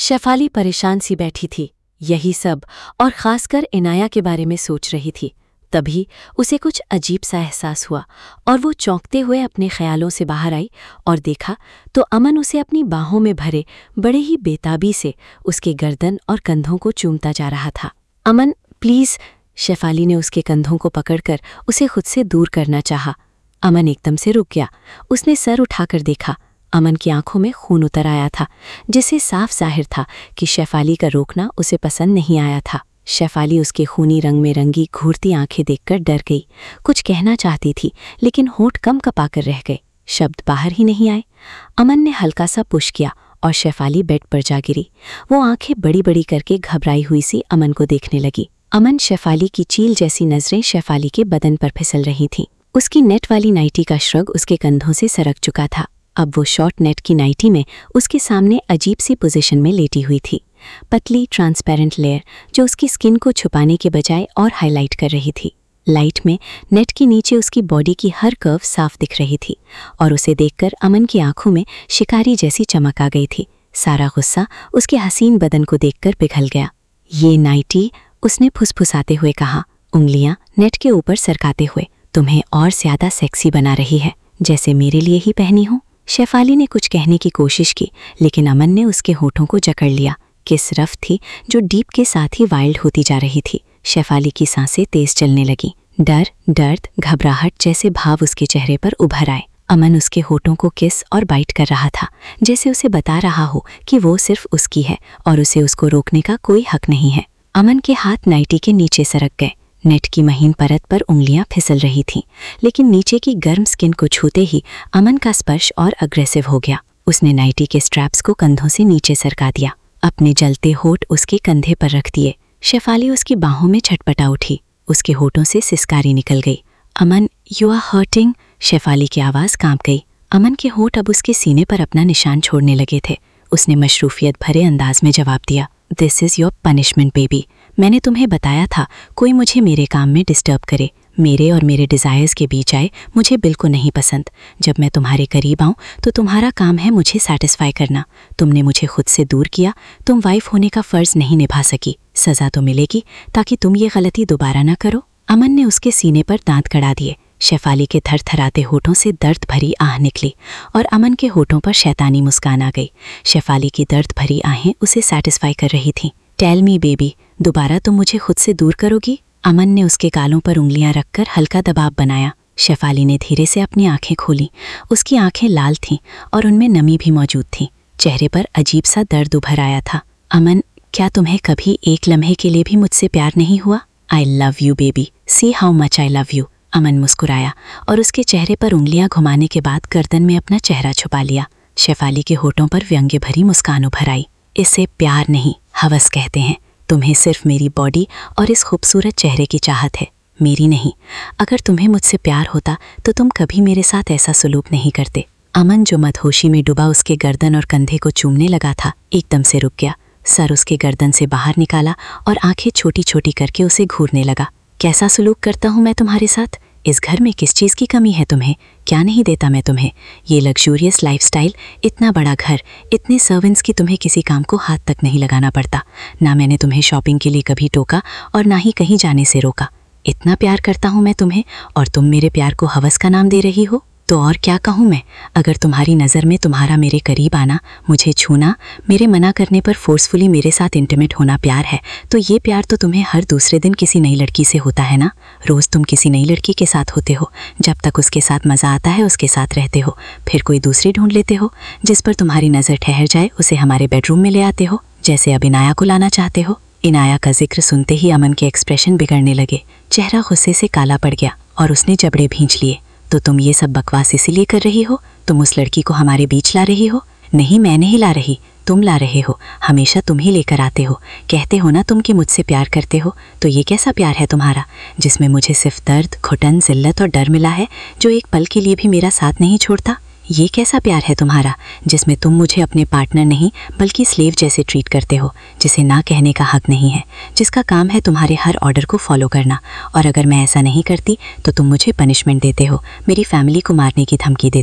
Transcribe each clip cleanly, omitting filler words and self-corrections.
शेफाली परेशान सी बैठी थी, यही सब और खासकर इनाया के बारे में सोच रही थी। तभी उसे कुछ अजीब सा एहसास हुआ और वो चौंकते हुए अपने ख्यालों से बाहर आई और देखा तो अमन उसे अपनी बाहों में भरे बड़े ही बेताबी से उसके गर्दन और कंधों को चूमता जा रहा था। अमन प्लीज़, शेफाली ने उसके कंधों को पकड़कर उसे खुद से दूर करना चाहा। अमन एकदम से रुक गया। उसने सर उठाकर देखा। अमन की आंखों में खून उतर आया था, जिससे साफ जाहिर था कि शेफाली का रोकना उसे पसंद नहीं आया था। शेफाली उसके खूनी रंग में रंगी घूरती आंखें देखकर डर गई। कुछ कहना चाहती थी, लेकिन होंठ कम कपाकर रह गए, शब्द बाहर ही नहीं आए। अमन ने हल्का सा पुश किया और शेफाली बेड पर जा गिरी। वो आंखें बड़ी बड़ी करके घबराई हुई सी अमन को देखने लगी। अमन शेफाली की चील जैसी नजरें शेफाली के बदन पर फिसल रही थीं। उसकी नेट वाली नाइटी का श्रग उसके कंधों से सरक चुका था। अब वो शॉर्ट नेट की नाइटी में उसके सामने अजीब सी पोजीशन में लेटी हुई थी। पतली ट्रांसपेरेंट लेयर जो उसकी स्किन को छुपाने के बजाय और हाईलाइट कर रही थी। लाइट में नेट के नीचे उसकी बॉडी की हर कर्व साफ दिख रही थी और उसे देखकर अमन की आंखों में शिकारी जैसी चमक आ गई थी। सारा गुस्सा उसके हसीन बदन को देखकर पिघल गया। ये नाइटी, उसने फुसफुसाते हुए कहा, उंगलियां नेट के ऊपर सरकाते हुए, तुम्हें और ज्यादा सेक्सी बना रही है, जैसे मेरे लिए ही पहनी हो। शेफाली ने कुछ कहने की कोशिश की, लेकिन अमन ने उसके होठों को जकड़ लिया। किस रफ थी जो डीप के साथ ही वाइल्ड होती जा रही थी। शेफाली की सांसें तेज चलने लगी। डर, दर्द, घबराहट जैसे भाव उसके चेहरे पर उभर आए। अमन उसके होठों को किस और बाइट कर रहा था, जैसे उसे बता रहा हो कि वो सिर्फ उसकी है और उसे उसको रोकने का कोई हक नहीं है। अमन के हाथ नाइटी के नीचे सरक गए। नेट की महीन परत पर उंगलियां फिसल रही थीं, लेकिन नीचे की गर्म स्किन को छूते ही अमन का स्पर्श और अग्रेसिव हो गया। उसने नाइटी के स्ट्रैप्स को कंधों से नीचे सरका दिया, अपने जलते होठ उसके कंधे पर रख दिए। शेफाली उसकी बाहों में छटपटा उठी। उसके होठों से सिसकारी निकल गई। Aman, you are hurting. Shefali की आवाज़ कांप गई। अमन के होठ अब उसके सीने पर अपना निशान छोड़ने लगे थे। उसने मशरूफियत भरे अंदाज में जवाब दिया, this is your punishment baby. मैंने तुम्हें बताया था कोई मुझे मेरे काम में डिस्टर्ब करे, मेरे और मेरे डिज़ायर्स के बीच आए, मुझे बिल्कुल नहीं पसंद। जब मैं तुम्हारे करीब आऊँ तो तुम्हारा काम है मुझे सैटिस्फाई करना। तुमने मुझे खुद से दूर किया, तुम वाइफ होने का फ़र्ज़ नहीं निभा सकी। सज़ा तो मिलेगी ताकि तुम ये गलती दोबारा ना करो। अमन ने उसके सीने पर दांत कड़ा दिए। शेफाली के थरथराते होठों से दर्द भरी आह निकली और अमन के होठों पर शैतानी मुस्कान आ गई। शेफाली की दर्द भरी आहें उसे सैटिस्फाई कर रही थीं। टेल मी बेबी, दोबारा तुम मुझे खुद से दूर करोगी? अमन ने उसके गालों पर उंगलियां रखकर हल्का दबाव बनाया। शेफाली ने धीरे से अपनी आंखें खोली। उसकी आंखें लाल थीं और उनमें नमी भी मौजूद थी। चेहरे पर अजीब सा दर्द उभर आया था। अमन, क्या तुम्हें कभी एक लम्हे के लिए भी मुझसे प्यार नहीं हुआ? I love you baby, see how much I love you. Aman मुस्कुराया और उसके चेहरे पर उंगलियां घुमाने के बाद गर्दन में अपना चेहरा छुपा लिया। शेफाली के होठों पर व्यंग्य भरी मुस्कान उभर आई। इसे प्यार नहीं, हवस कहते हैं। तुम्हें सिर्फ मेरी बॉडी और इस खूबसूरत चेहरे की चाहत है, मेरी नहीं। अगर तुम्हें मुझसे प्यार होता तो तुम कभी मेरे साथ ऐसा सलूक नहीं करते। अमन, जो मदहोशी में डूबा उसके गर्दन और कंधे को चूमने लगा था, एकदम से रुक गया। सर उसके गर्दन से बाहर निकाला और आंखें छोटी छोटी करके उसे घूरने लगा। कैसा सलूक करता हूँ मैं तुम्हारे साथ? इस घर में किस चीज़ की कमी है तुम्हें? क्या नहीं देता मैं तुम्हें? ये लग्जूरियस लाइफस्टाइल, इतना बड़ा घर, इतने सर्वेंट्स की तुम्हें किसी काम को हाथ तक नहीं लगाना पड़ता। ना मैंने तुम्हें शॉपिंग के लिए कभी टोका और ना ही कहीं जाने से रोका। इतना प्यार करता हूँ मैं तुम्हें और तुम मेरे प्यार को हवस का नाम दे रही हो। तो और क्या कहूँ मैं? अगर तुम्हारी नज़र में तुम्हारा मेरे करीब आना, मुझे छूना, मेरे मना करने पर फोर्सफुली मेरे साथ इंटीमेट होना प्यार है, तो ये प्यार तो तुम्हें हर दूसरे दिन किसी नई लड़की से होता है ना। रोज़ तुम किसी नई लड़की के साथ होते हो, जब तक उसके साथ मज़ा आता है उसके साथ रहते हो, फिर कोई दूसरी ढूंढ लेते हो। जिस पर तुम्हारी नज़र ठहर जाए उसे हमारे बेडरूम में ले आते हो, जैसे अब इनाया को लाना चाहते हो। इनाया का जिक्र सुनते ही अमन के एक्सप्रेशन बिगड़ने लगे। चेहरा गुस्से से काला पड़ गया और उसने जबड़े भींच लिए। तो तुम ये सब बकवास इसीलिए कर रही हो? तुम उस लड़की को हमारे बीच ला रही हो? नहीं, मैं नहीं ला रही, तुम ला रहे हो। हमेशा तुम ही लेकर आते हो। कहते हो ना तुम कि मुझसे प्यार करते हो, तो ये कैसा प्यार है तुम्हारा जिसमें मुझे सिर्फ दर्द, घुटन, जिल्लत और डर मिला है, जो एक पल के लिए भी मेरा साथ नहीं छोड़ता? ये कैसा प्यार है तुम्हारा जिसमें तुम मुझे अपने पार्टनर नहीं बल्कि स्लेव जैसे ट्रीट करते हो, जिसे ना कहने का हक नहीं है, जिसका काम है तुम्हारे हर ऑर्डर को फॉलो करना, और अगर मैं ऐसा नहीं करती तो तुम मुझे पनिशमेंट देते हो, मेरी फैमिली को मारने की धमकी देते हो,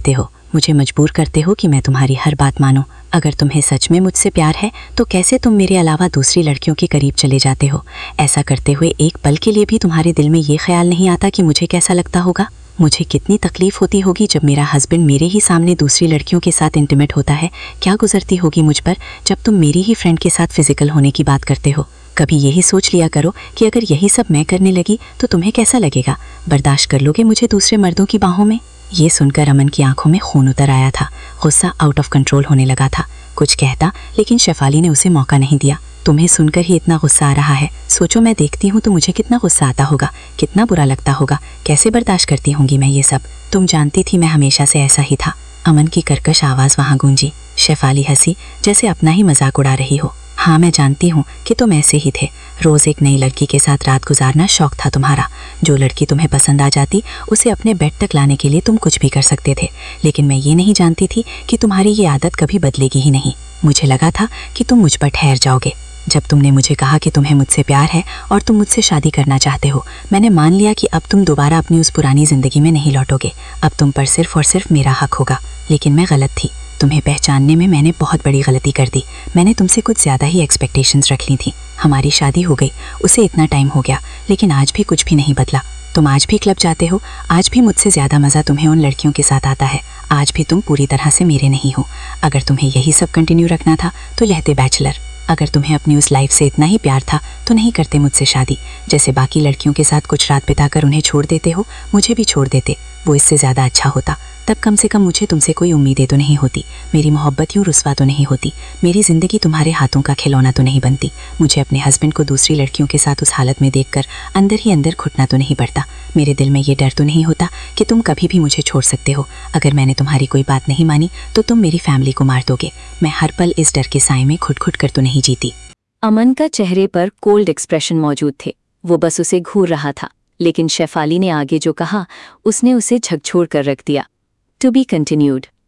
मुझे मजबूर करते हो कि मैं तुम्हारी हर बात मानूं। अगर तुम्हें सच में मुझसे प्यार है तो कैसे तुम मेरे अलावा दूसरी लड़कियों के करीब चले जाते हो? ऐसा करते हुए एक पल के लिए भी तुम्हारे दिल में ये ख्याल नहीं आता कि मुझे कैसा लगता होगा? मुझे कितनी तकलीफ होती होगी जब मेरा हस्बैंड मेरे ही सामने दूसरी लड़कियों के साथ इंटीमेट होता है? क्या गुजरती होगी मुझ पर जब तुम मेरी ही फ्रेंड के साथ फिजिकल होने की बात करते हो? कभी यही सोच लिया करो कि अगर यही सब मैं करने लगी तो तुम्हें कैसा लगेगा? बर्दाश्त कर लोगे मुझे दूसरे मर्दों की बाहों में? ये सुनकर अमन की आंखों में खून उतर आया था। गुस्सा आउट ऑफ कंट्रोल होने लगा था। कुछ कहता लेकिन शेफाली ने उसे मौका नहीं दिया। तुम्हें सुनकर ही इतना गुस्सा आ रहा है, सोचो मैं देखती हूँ तो मुझे कितना गुस्सा आता होगा, कितना बुरा लगता होगा, कैसे बर्दाश्त करती होंगी मैं ये सब। तुम जानती थी मैं हमेशा से ऐसा ही था। अमन की कर्कश आवाज़ वहाँ गूंजी। शेफाली हंसी जैसे अपना ही मजाक उड़ा रही हो। हाँ मैं जानती हूँ कि तुम ऐसे ही थे। रोज़ एक नई लड़की के साथ रात गुजारना शौक था तुम्हारा। जो लड़की तुम्हें पसंद आ जाती उसे अपने बेड तक लाने के लिए तुम कुछ भी कर सकते थे। लेकिन मैं ये नहीं जानती थी कि तुम्हारी ये आदत कभी बदलेगी ही नहीं। मुझे लगा था कि तुम मुझ पर ठहर जाओगे। जब तुमने मुझे कहा कि तुम्हें मुझसे प्यार है और तुम मुझसे शादी करना चाहते हो, मैंने मान लिया कि अब तुम दोबारा अपनी उस पुरानी ज़िंदगी में नहीं लौटोगे। अब तुम पर सिर्फ और सिर्फ मेरा हक होगा। लेकिन मैं गलत थी। तुम्हें पहचानने में मैंने बहुत बड़ी गलती कर दी। मैंने तुमसे कुछ ज़्यादा ही एक्सपेक्टेशंस रख ली थी। हमारी शादी हो गई, उसे इतना टाइम हो गया, लेकिन आज भी कुछ भी नहीं बदला। तुम आज भी क्लब जाते हो, आज भी मुझसे ज़्यादा मज़ा तुम्हें उन लड़कियों के साथ आता है। आज भी तुम पूरी तरह से मेरे नहीं हो। अगर तुम्हें यही सब कंटिन्यू रखना था तो रहते बैचलर। अगर तुम्हें अपनी उस लाइफ से इतना ही प्यार था तो नहीं करते मुझसे शादी। जैसे बाकी लड़कियों के साथ कुछ रात बिताकर उन्हें छोड़ देते हो, मुझे भी छोड़ देते। वो इससे ज़्यादा अच्छा होता। तब कम से कम मुझे तुमसे कोई उम्मीदें तो नहीं होती। मेरी मोहब्बत यूँ रुस्वा तो नहीं होती। मेरी ज़िंदगी तुम्हारे हाथों का खिलौना तो नहीं बनती। मुझे अपने हस्बैंड को दूसरी लड़कियों के साथ उस हालत में देखकर अंदर ही अंदर घुटना तो नहीं पड़ता। मेरे दिल में ये डर तो नहीं होता कि तुम कभी भी मुझे छोड़ सकते हो। अगर मैंने तुम्हारी कोई बात नहीं मानी तो तुम मेरी फैमिली को मार दोगे। मैं हर पल इस डर के साए में घुट घुट कर तो नहीं जीती। अमन का चेहरे पर कोल्ड एक्सप्रेशन मौजूद थे। वो बस उसे घूर रहा था। लेकिन शेफाली ने आगे जो कहा उसने उसे झकझोर कर रख दिया। To be continued.